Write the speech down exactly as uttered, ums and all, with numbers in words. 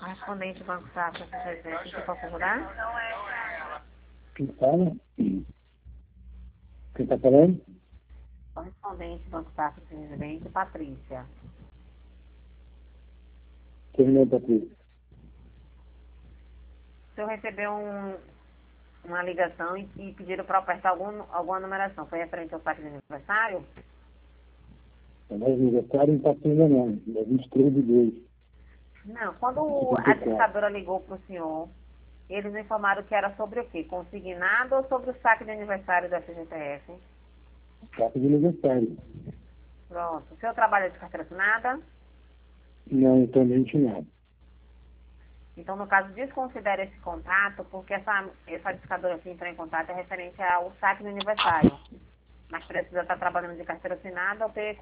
Correspondente do Banco Safra, o que posso ajudar? Quem fala? Quem está falando? Correspondente do Banco Safra, presidente, Patrícia. Terminou, Patrícia. O senhor recebeu um, uma ligação e, e pediram para apertar algum, alguma numeração. Foi referente ao saque de aniversário? O nosso aniversário não está sendo não, é vinte e três de dois. Não, quando a discadora ligou para o senhor, eles informaram que era sobre o quê? Consignado ou sobre o saque de aniversário da C G T F? Saque de aniversário. Pronto. O senhor trabalha de carteira assinada? Não, atualmente nada. Então, no caso, desconsidere esse contato, porque essa, essa discadora que entrou em contato é referente ao saque de aniversário. Mas precisa estar trabalhando de carteira assinada ou ter